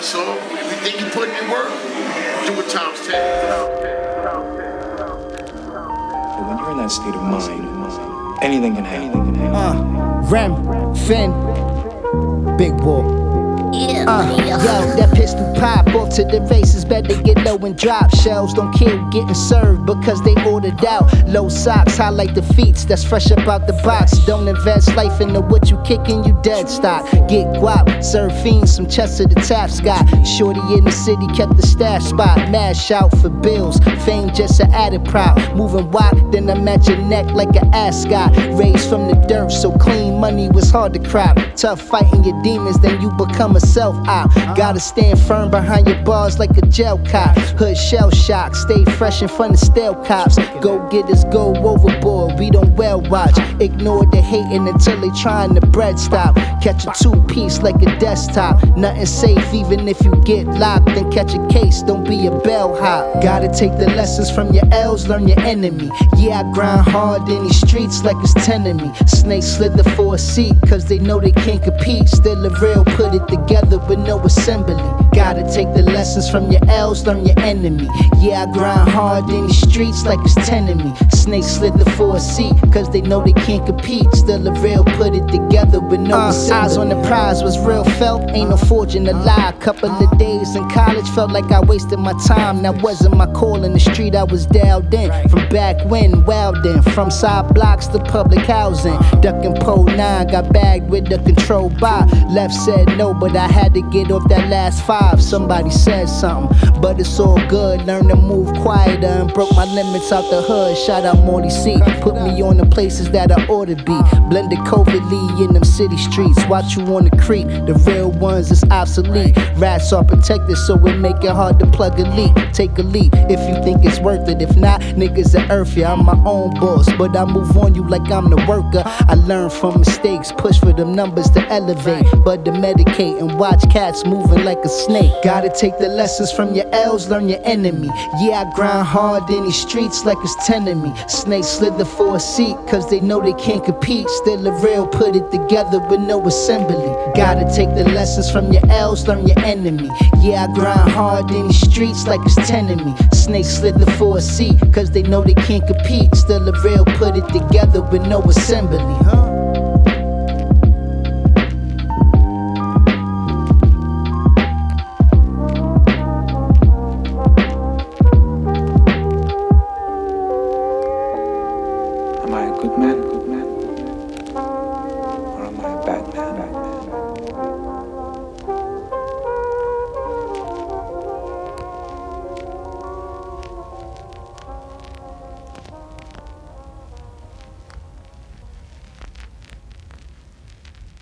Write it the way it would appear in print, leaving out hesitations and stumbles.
So if you think you putting in work, do it times 10. When you're in that state of mind, anything can happen. Rem, Finn, Big Boy. Yo, that pistol pop off to the races, better get low and drop. Shells don't care getting served because they ordered out. Low socks highlight defeats that's fresh up out the box. Don't invest life into what you kicking, you dead stock. Get guap, serve fiends some chest to the tap Scott. Shorty in the city kept the stash spot. Mash out for bills, fame just an added prop. Moving wide, then I'm at your neck like an ascot. Raised from the dirt, so clean money was hard to crop. Tough fighting your demons, then you become a self-op. Gotta stand firm behind your bars like a jail cop. Hood shell shock, stay fresh in front of stale cops. Go getters go overboard, we don't well watch. Ignore the hating until they trying to bread stop. Catch a two-piece like a desktop. Nothing safe even if you get locked. Then catch a case, don't be a bellhop. Gotta take the lessons from your L's, learn your enemy. Yeah, I grind hard in these streets like it's 10 of me. Snakes slither for a seat cause they know they can't compete. Still a real, put it together with no assembly. Gotta take the lessons from your L's, learn your enemy. Yeah, I grind hard in these streets like it's 10 of me. Snakes slither for a seat cause they know they can't compete. Still a real, put it together with no assembly. Eyes on the prize was real felt, ain't no forging a lie. Couple of days in college felt like I wasted my time. That wasn't my call in the street, I was dialed in. From back when, Weldon, from side blocks to public housing. Ducking pole 9, got bagged with the control by. Left said no, but I had to get off that last 5. Somebody said something, but it's all good. Learn to move quieter and broke my limits out the hood. Shout out Morty C, put me on the places that I ought to be. Blended COVIDly in them city streets. Watch you on the creek, the real ones is obsolete. Rats are protected, so it make it hard to plug a leak. Take a leap if you think it's worth it. If not, niggas are earth, yeah, I'm my own boss. But I move on you like I'm the worker. I learn from mistakes, push for them numbers to elevate. But to medicate and watch cats moving like a snake. Gotta take the lessons from your L's, learn your enemy. Yeah, I grind hard in these streets like it's 10 of me. Snakes slither for a seat cause they know they can't compete. Still a real, put it together with no assembly. Gotta take the lessons from your L's, learn your enemy. Yeah, I grind hard in these streets like it's 10 of me. Snakes slither for a seat cause they know they can't compete. Still a real, put it together with no assembly, huh?